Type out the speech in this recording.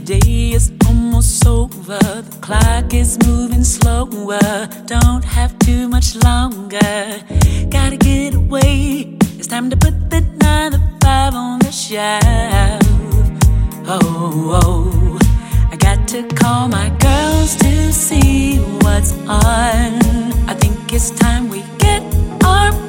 day is almost over. The clock is moving slower. Don't have too much longer. Gotta get away. It's time to put the 9 to 5 on the shelf. Oh, oh. I got to call my girls to see what's on. I think it's time we get our